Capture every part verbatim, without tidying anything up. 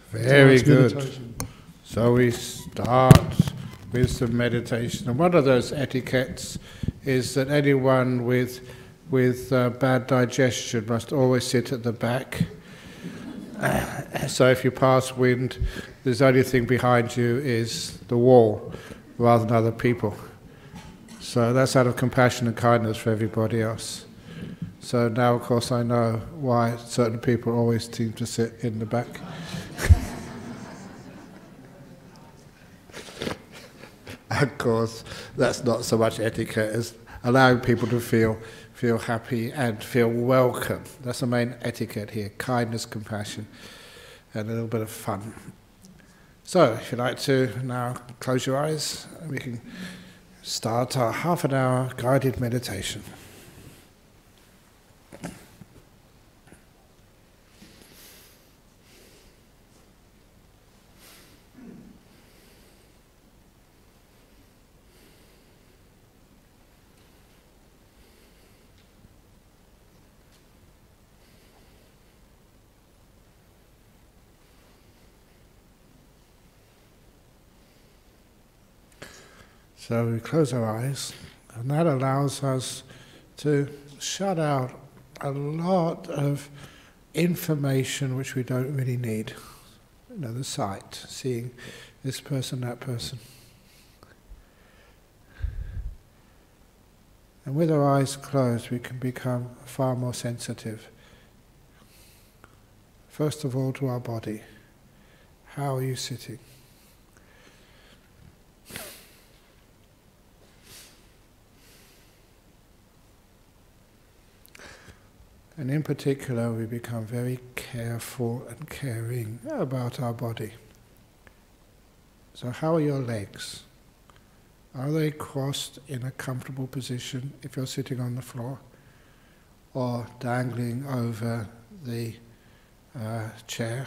Very good. Meditation. So we start with some meditation, and one of those etiquettes is that anyone with with uh, bad digestion must always sit at the back. Uh, so if you pass wind, the only thing behind you is the wall rather than other people. So that's out of compassion and kindness for everybody else. So now, of course, I know why certain people always seem to sit in the back. Of course, that's not so much etiquette as allowing people to feel feel happy and feel welcome. That's the main etiquette here: kindness, compassion, and a little bit of fun. So, if you'd like to now close your eyes, we can start our half an hour guided meditation. So we close our eyes, and that allows us to shut out a lot of information which we don't really need. You know, the sight, seeing this person, that person. And with our eyes closed, we can become far more sensitive. First of all, to our body. How are you sitting? And in particular, we become very careful and caring about our body. So how are your legs? Are they crossed in a comfortable position if you're sitting on the floor? Or dangling over the uh, chair?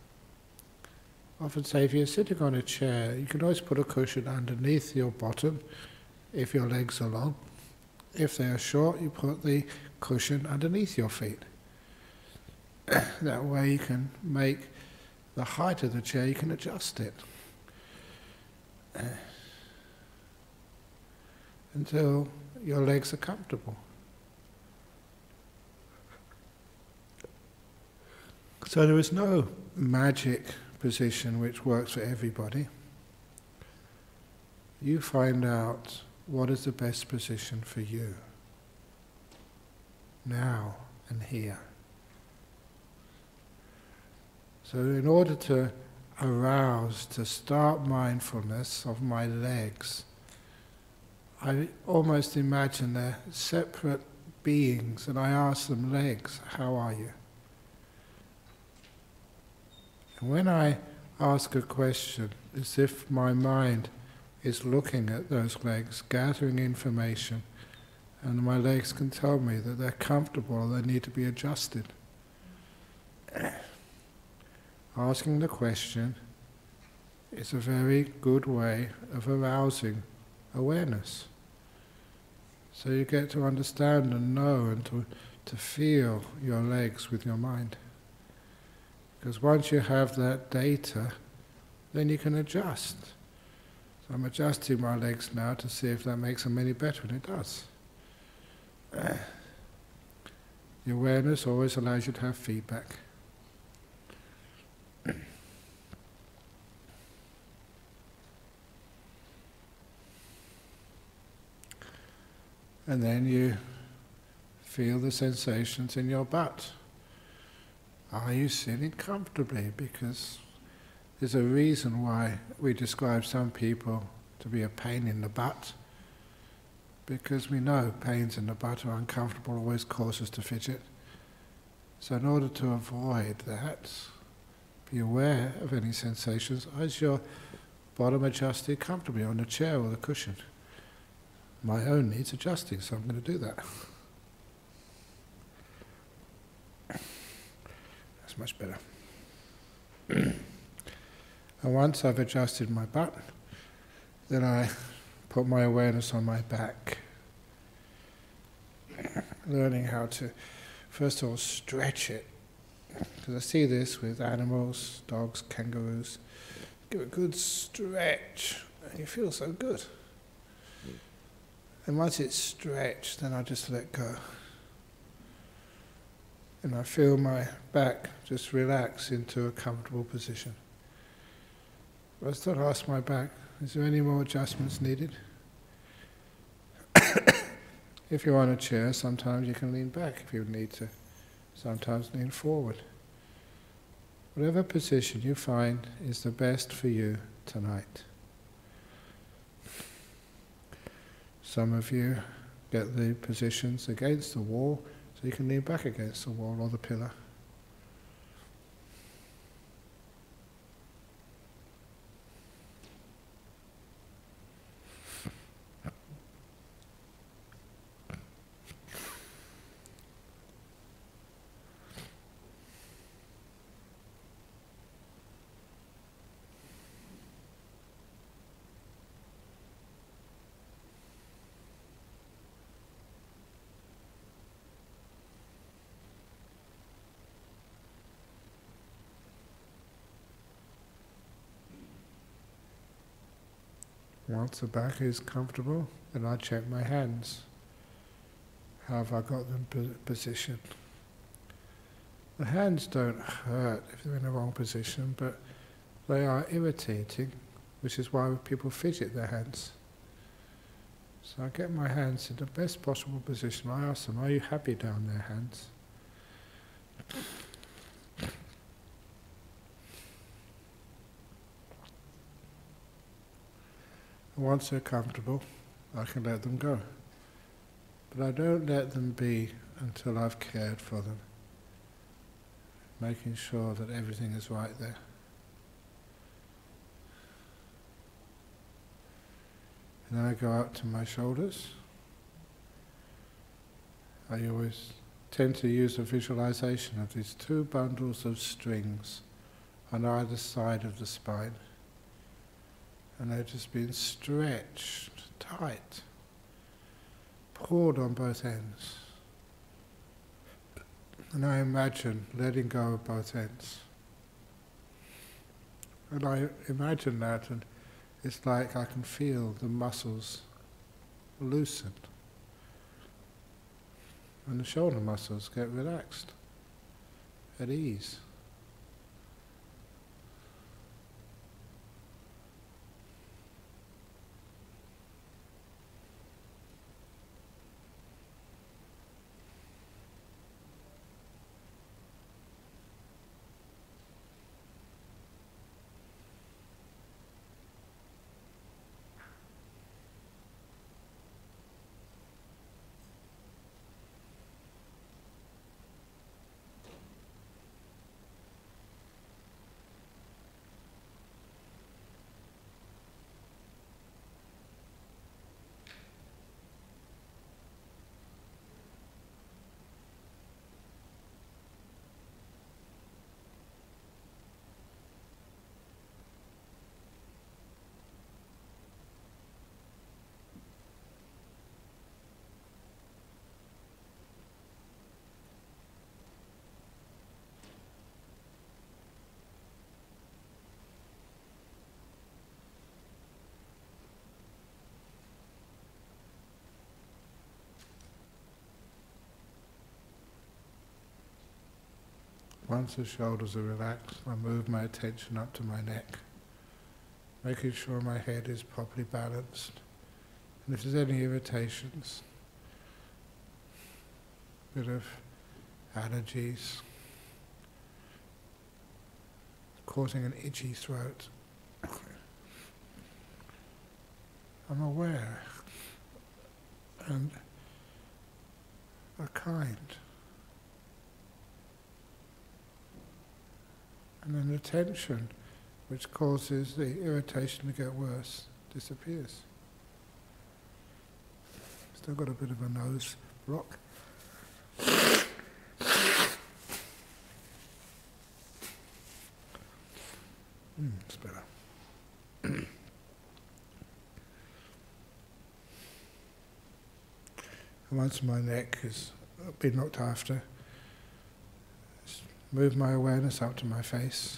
I often say if you're sitting on a chair, you can always put a cushion underneath your bottom if your legs are long. If they are short, you put the cushion underneath your feet. That way you can make the height of the chair, you can adjust it. Until your legs are comfortable. So there is no magic position which works for everybody. You find out what is the best position for you, now and here. So in order to arouse, to start mindfulness of my legs, I almost imagine they're separate beings, and I ask them, legs, how are you? And when I ask a question, as if my mind is looking at those legs, gathering information, and my legs can tell me that they're comfortable or they need to be adjusted. Asking the question is a very good way of arousing awareness. So you get to understand and know and to, to feel your legs with your mind. Because once you have that data, then you can adjust. So I'm adjusting my legs now to see if that makes them any better, and it does. Uh, the awareness always allows you to have feedback. And then you feel the sensations in your butt. Are you sitting comfortably? Because there's a reason why we describe some people to be a pain in the butt, because we know pains in the butt are uncomfortable, always cause us to fidget. So in order to avoid that, be aware of any sensations. Is your bottom adjusted comfortably on the chair or the cushion? My own needs adjusting, so I'm going to do that. That's much better. And once I've adjusted my butt, then I put my awareness on my back. Learning how to, first of all, stretch it. because I see this with animals, dogs, kangaroos. Give a good stretch, and you feel so good. And once it's stretched, then I just let go. And I feel my back just relax into a comfortable position. I still ask my back, is there any more adjustments needed? If you're on a chair, sometimes you can lean back if you need to. Sometimes lean forward. Whatever position you find is the best for you tonight. Some of you get the positions against the wall, so you can lean back against the wall or the pillar. Once the back is comfortable, then I check my hands. How have I got them positioned? The hands don't hurt if they're in the wrong position, but they are irritating, which is why people fidget their hands. So I get my hands in the best possible position. I ask them, are you happy down there, hands? Once they're comfortable, I can let them go. But I don't let them be until I've cared for them, making sure that everything is right there. And then I go up to my shoulders. I always tend to use a visualization of these two bundles of strings on either side of the spine. And they're just being stretched tight, pulled on both ends. And I imagine letting go of both ends. And I imagine that, and it's like I can feel the muscles loosen. And the shoulder muscles get relaxed, at ease. Once the shoulders are relaxed, I move my attention up to my neck, making sure my head is properly balanced. And if there's any irritations, a bit of allergies, causing an itchy throat, I'm aware and are kind. And then the tension, which causes the irritation to get worse, disappears. Still got a bit of a nose block. Mm, it's better. And once my neck has been looked after, move my awareness up to my face,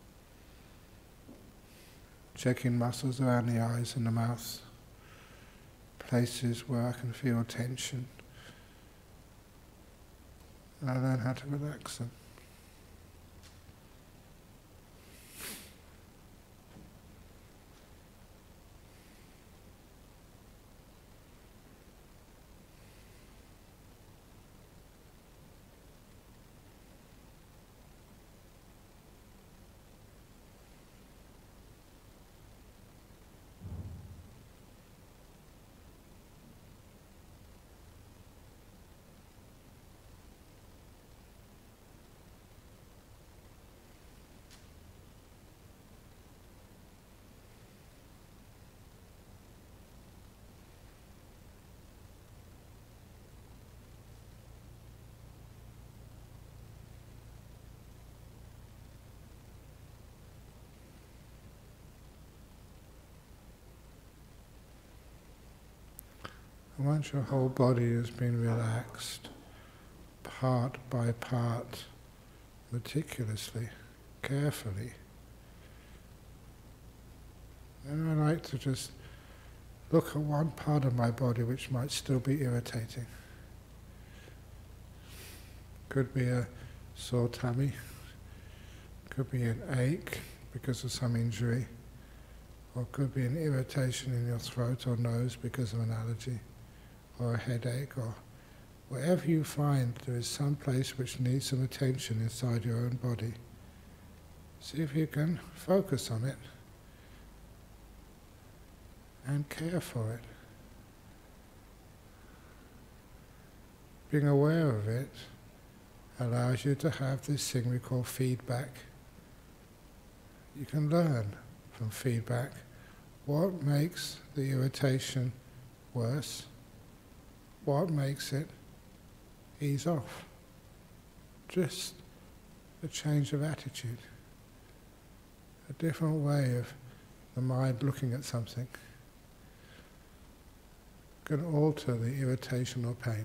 checking muscles around the eyes and the mouth, places where I can feel tension. And I learn how to relax them. And once your whole body has been relaxed, part by part, meticulously, carefully, then I like to just look at one part of my body which might still be irritating. Could be a sore tummy, could be an ache because of some injury, or could be an irritation in your throat or nose because of an allergy, or a headache, or wherever you find there is some place which needs some attention inside your own body. See if you can focus on it and care for it. Being aware of it allows you to have this thing we call feedback. You can learn from feedback what makes the irritation worse, what makes it ease off. Just a change of attitude, a different way of the mind looking at something can alter the irritation or pain.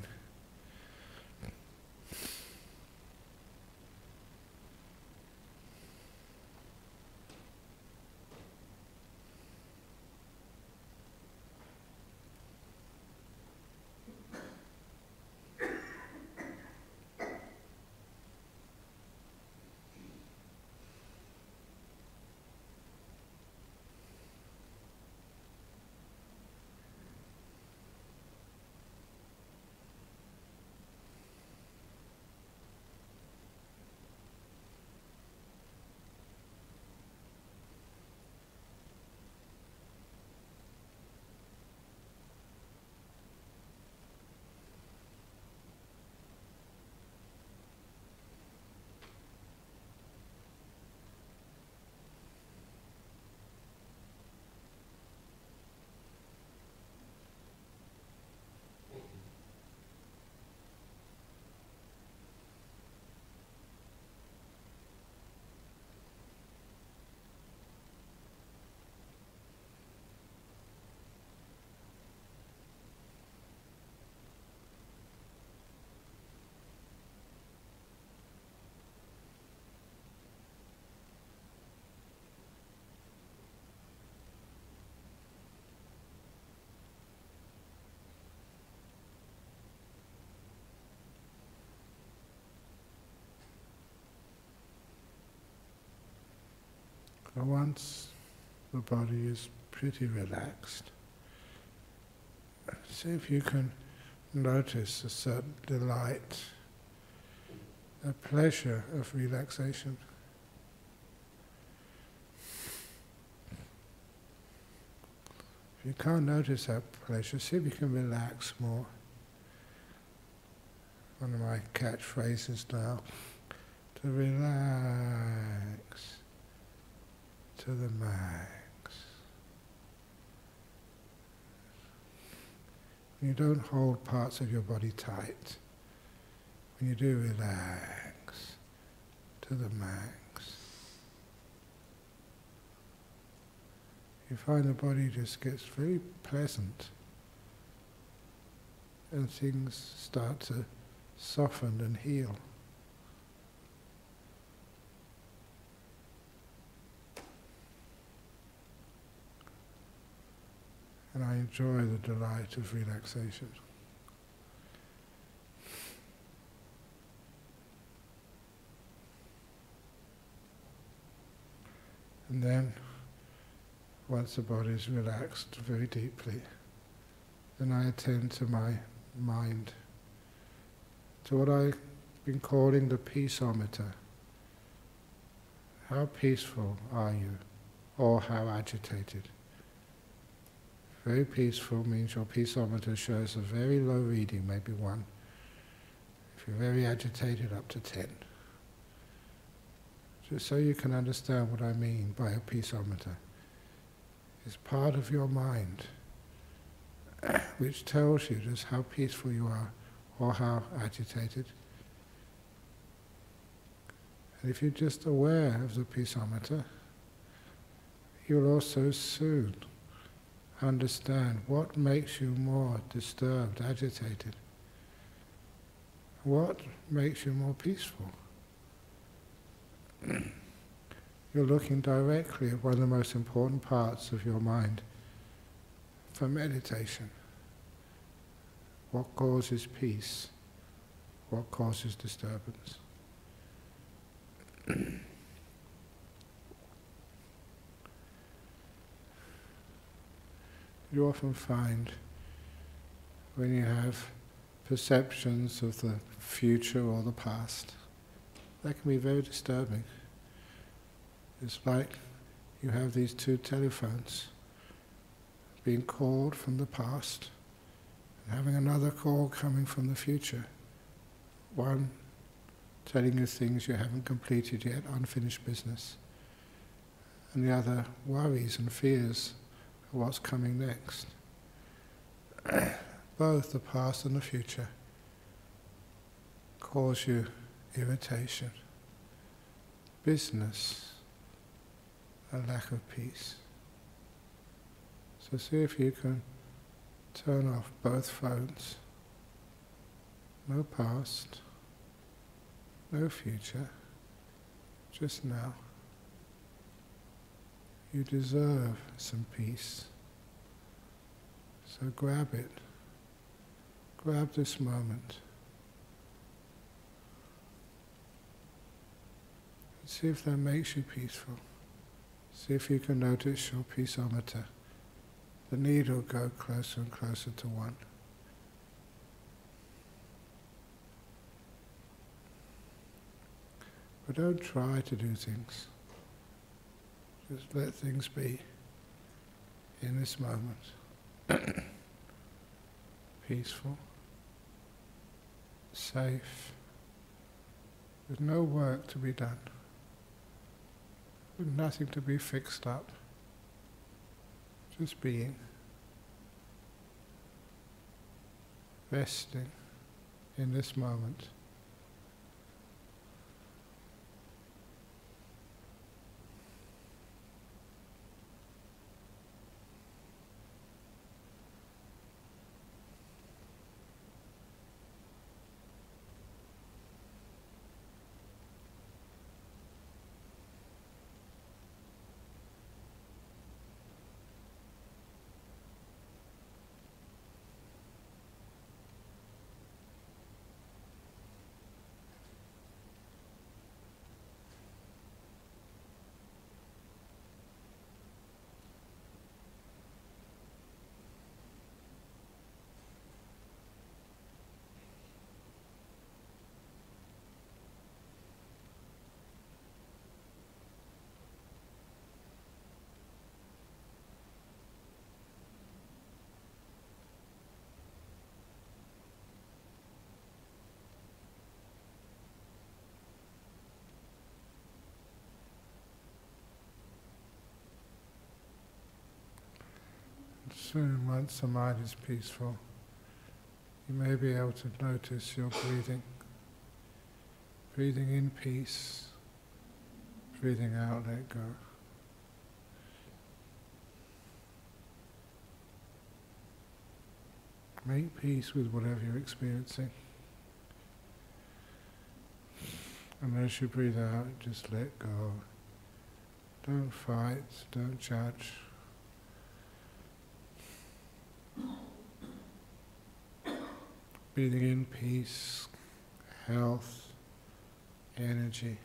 And once the body is pretty relaxed, see if you can notice a certain delight, a pleasure of relaxation. If you can't notice that pleasure, see if you can relax more. One of my catchphrases now, to relax to the max. When you don't hold parts of your body tight, when you do relax to the max, you find the body just gets very pleasant and things start to soften and heal. and I enjoy the delight of relaxation. And then, once the body is relaxed very deeply, then I attend to my mind, to what I've been calling the peaceometer. How peaceful are you, or how agitated? Very peaceful means your peaceometer shows a very low reading, maybe one. If you're very agitated, up to ten. Just so you can understand what I mean by a peaceometer. It's part of your mind which tells you just how peaceful you are or how agitated. And if you're just aware of the peaceometer, you'll also soon understand what makes you more disturbed, agitated. What makes you more peaceful? You're looking directly at one of the most important parts of your mind for meditation. What causes peace? What causes disturbance? You often find when you have perceptions of the future or the past, that can be very disturbing. It's like you have these two telephones being called from the past and having another call coming from the future. One telling you things you haven't completed yet, unfinished business. And the other worries and fears of what's coming next. Both the past and the future cause you irritation, business, a lack of peace. So see if you can turn off both phones. No past, no future, just now. You deserve some peace. So grab it. Grab this moment. See if that makes you peaceful. See if you can notice your peaceometer. The needle go closer and closer to one. But don't try to do things. Just let things be in this moment. Peaceful, safe, with no work to be done, with nothing to be fixed up, just being, resting in this moment. Soon, once the mind is peaceful, you may be able to notice your breathing. Breathing in peace, breathing out, let go. Make peace with whatever you're experiencing. And as you breathe out, just let go. Don't fight, don't judge. Breathing in peace, health, energy.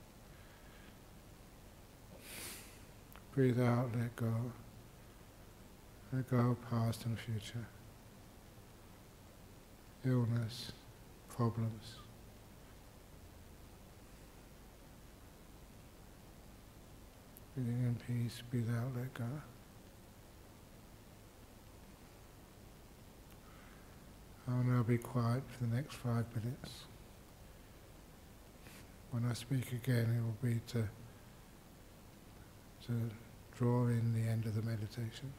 Breathe out, let go. Let go of past and future. Illness, problems. Breathing in peace, breathe out, let go. I'll now be quiet for the next five minutes. When I speak again, it will be to, to draw in the end of the meditation.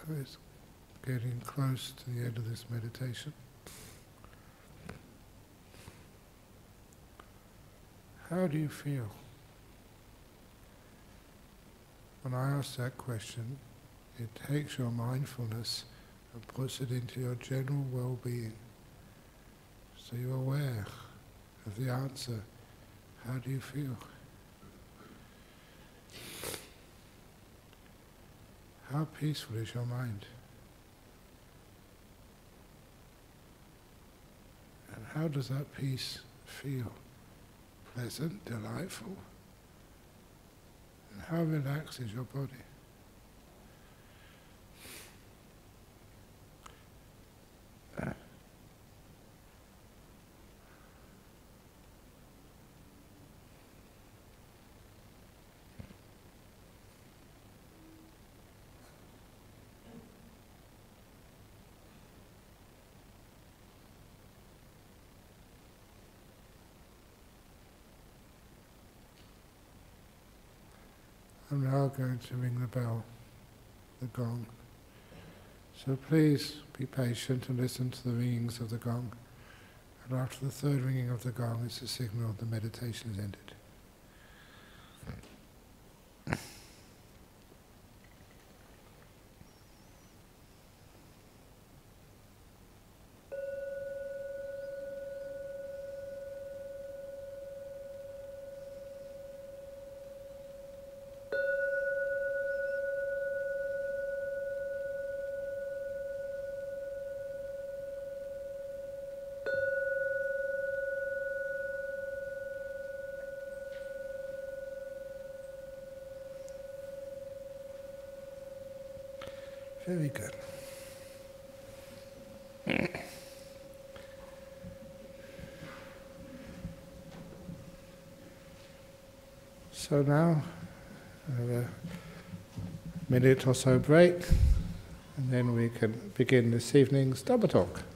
It's getting close to the end of this meditation. How do you feel? When I ask that question, it takes your mindfulness and puts it into your general well-being. So you're aware of the answer. How do you feel? How peaceful is your mind? And how does that peace feel? Pleasant, delightful? And how relaxed is your body? I'm now going to ring the bell, the gong. So please be patient and listen to the ringings of the gong. And after the third ringing of the gong, it's a signal the meditation is ended. Very good. So now, have a minute or so break, and then we can begin this evening's Dhamma talk.